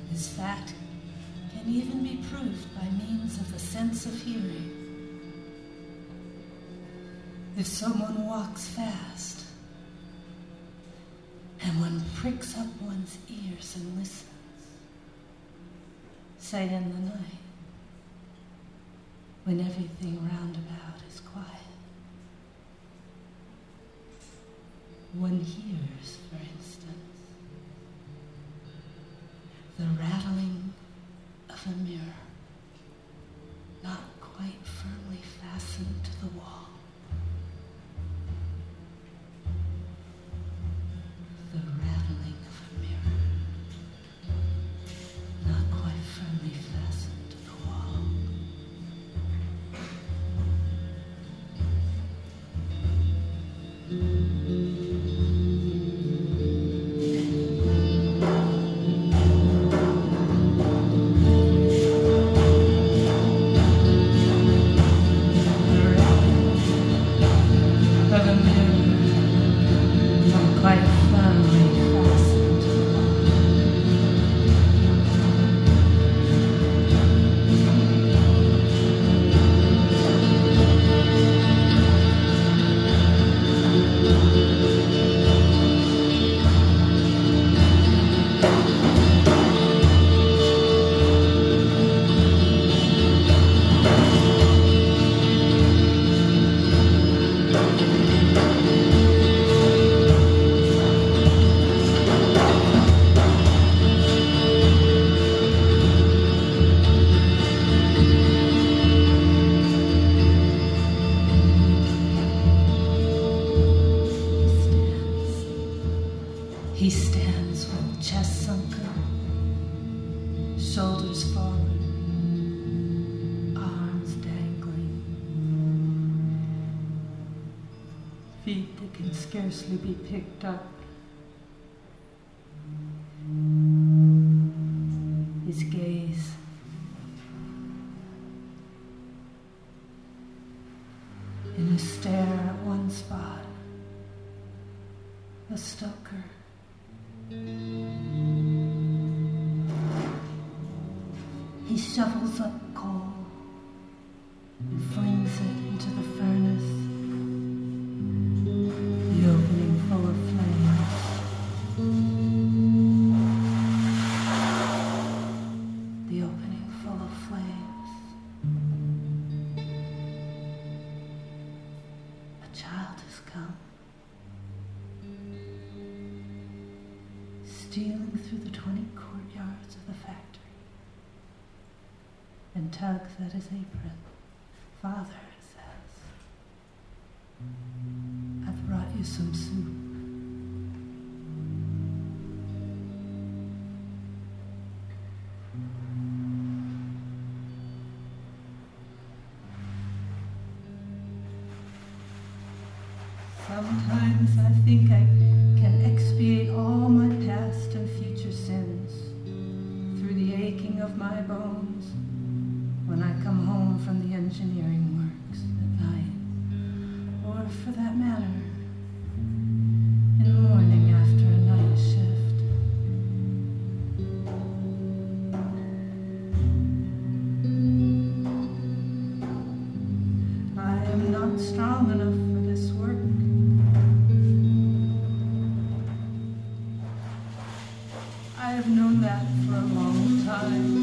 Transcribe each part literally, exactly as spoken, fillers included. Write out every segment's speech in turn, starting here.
This fact can even be proved by means of the sense of hearing. If someone walks fast, and one pricks up one's ears and listens, say in the night, when everything round about is quiet, one hears, for instance, the rattling of a mirror, not quite firmly fastened to the wall. The rattling of a mirror, not quite firmly fastened to the wall. He stands with chest sunken, shoulders forward, arms dangling, feet that can scarcely be picked up. His gaze in a stare at one spot, a stoker. He shovels up coal and flings it into the furnace, the opening full of flames. The opening full of flames. A child has come, stealing through the twenty courtyards of the factory, and tugs at his apron. Father says, "I've brought you some soup." Sometimes I think I can expiate all my past and future sins through the aching of my bones when I come home from the engineering works at night, or for that matter, in the morning after a night shift. I am not strong enough for this work. I have known that for a long time.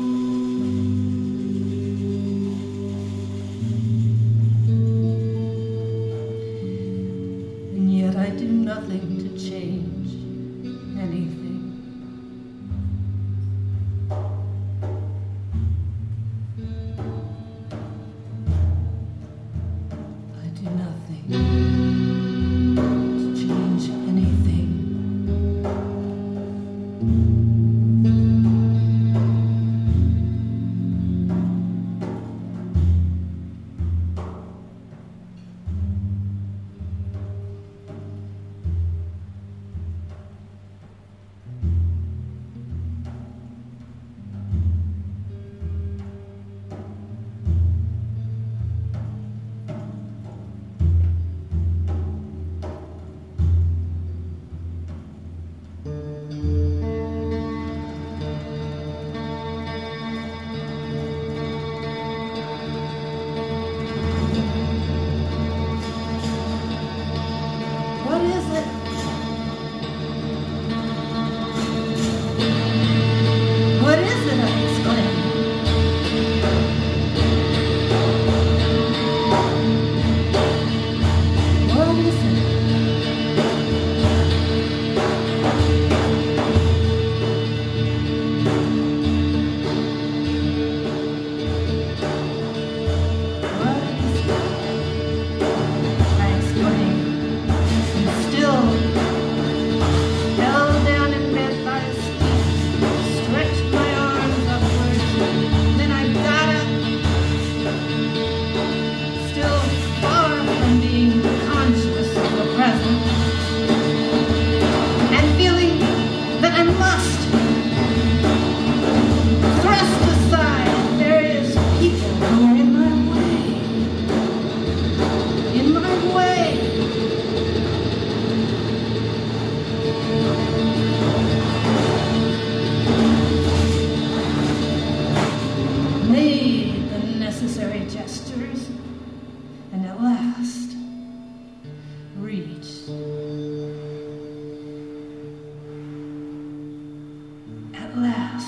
I do nothing to change anything. I do nothing to change anything.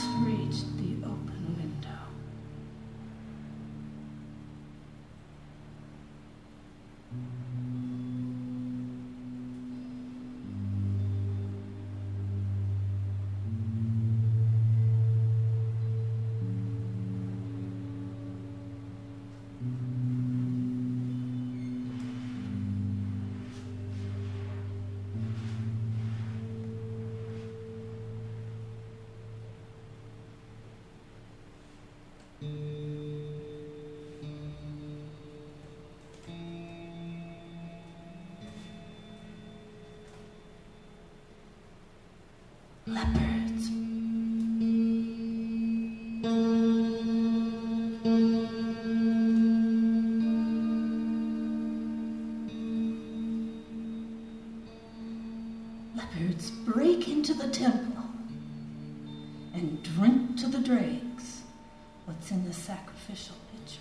just reached the open window. Leopards. Leopards break into the temple and drink to the dregs what's in the sacrificial pitcher.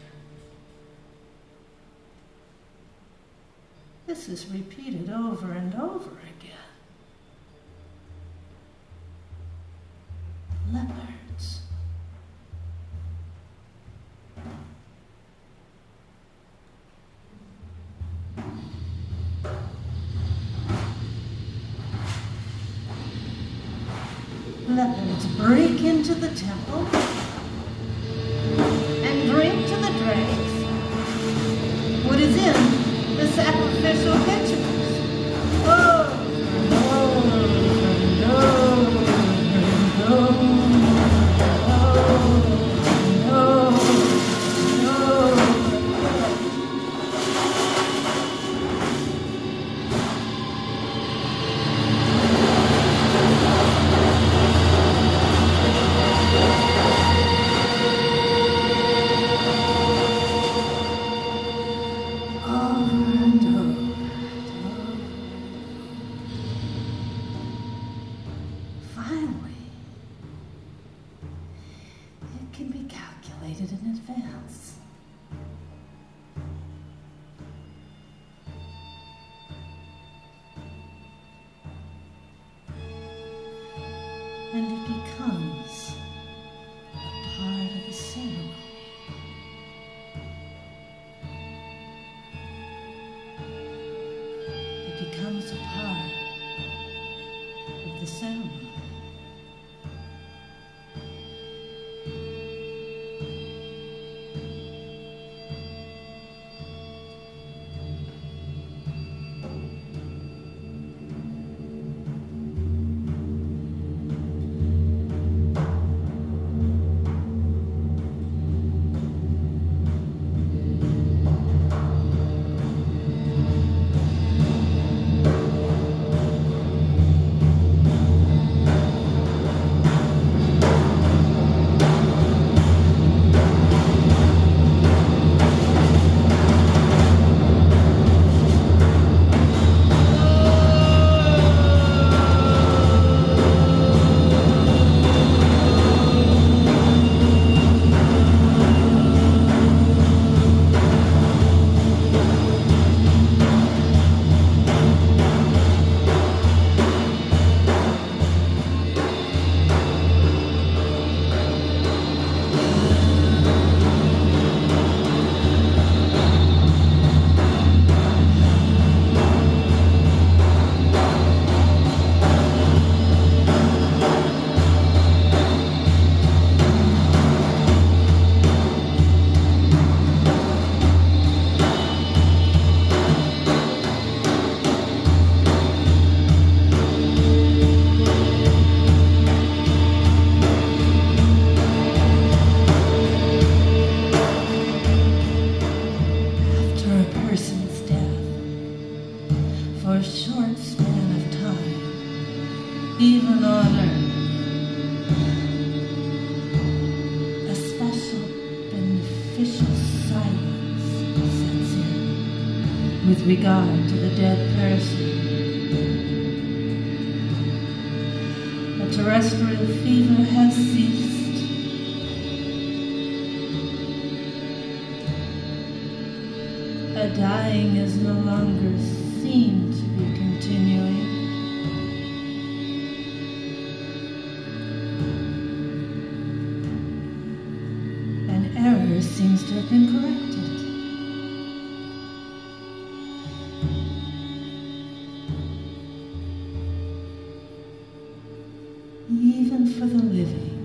This is repeated over and over again. Leopards. Leopards break into the temple and drink to the dregs what is in the sacrificial pitchers. Oh, no, no, no. In advance. And it becomes a part of the ceremony. It becomes a part of the ceremony. Even on earth, a special beneficial silence sets in with regard to the dead person. A terrestrial fever has ceased. A dying is no longer seen to be continuing. this seems to have been corrected. Even for the living,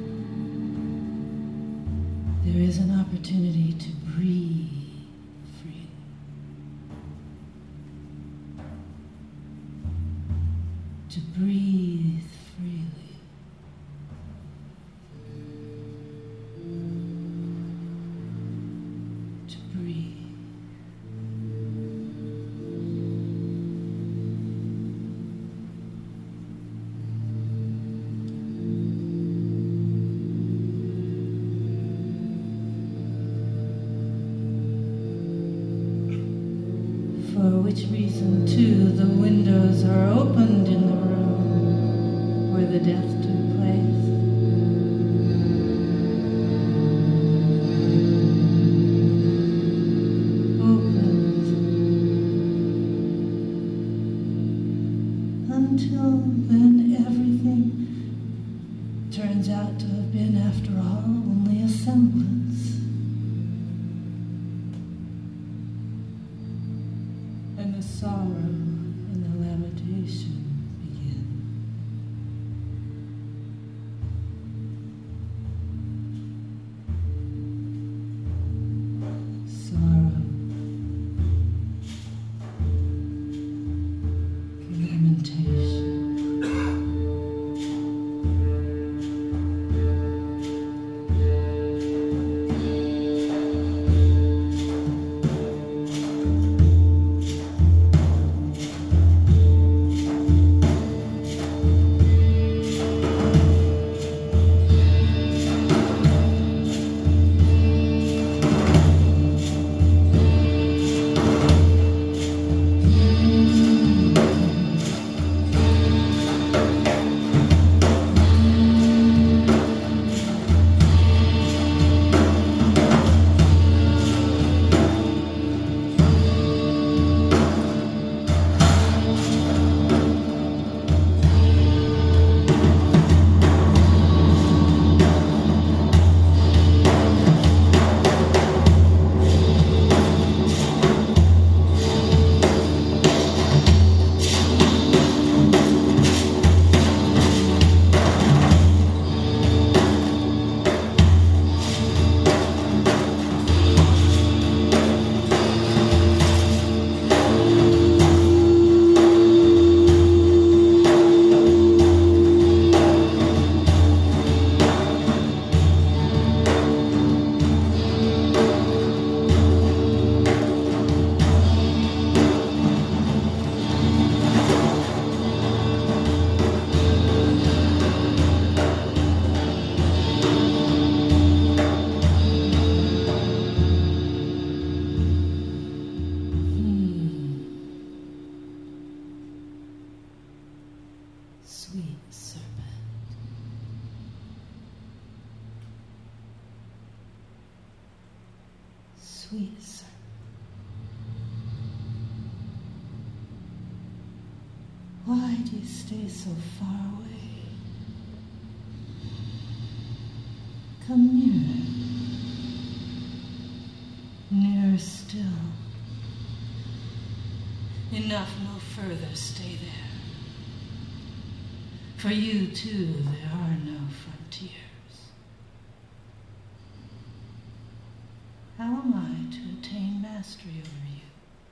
there is an opportunity to breathe freely. To breathe freely. To breathe. For which reason, too, the windows are opened in the room where the death took place. Opened until then everything turns out to have been, after all, only a semblance. And the sorrow and the lamentation begin. Sorrow, lamentation. Sweet serpent. Sweet serpent. Why do you stay so far away? Come nearer. Nearer still. Enough, no further, stay there. For you, too, there are no frontiers. How am I to attain mastery over you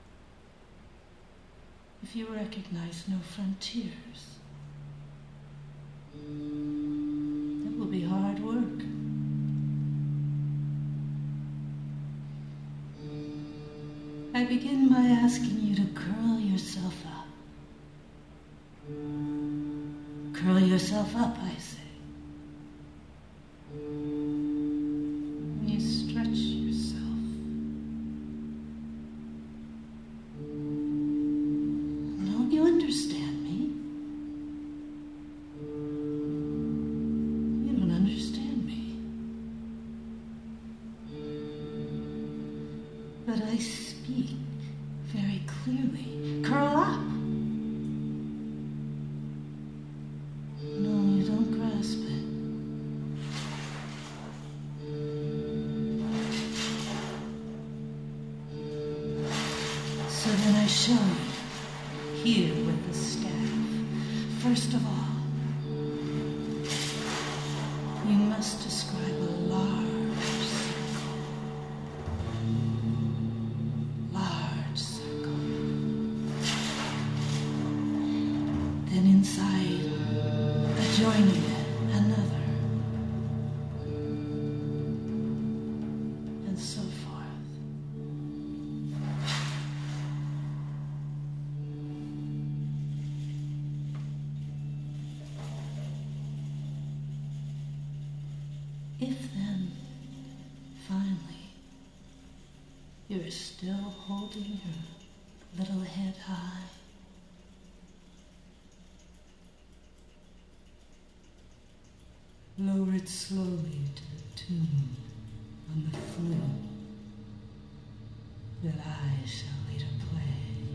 if you recognize no frontiers? It will be hard work. I begin by asking you to curl yourself up. Curl yourself up, I say. You stretch yourself. Don't you understand me? You don't understand me. But I speak very clearly. Curl up. No, you don't grasp it. I show you, here with the staff, first of all, you must describe a large circle. Large circle. Then inside, adjoining it, another. And so forth. If then, finally, you're still holding your little head high, lower it slowly to the tune on the flute that I shall later play.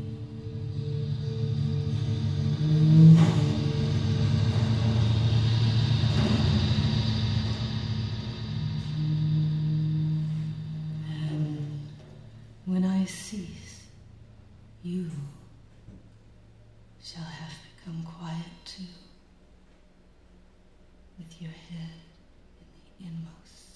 When I cease, you shall have become quiet too, with your head in the inmost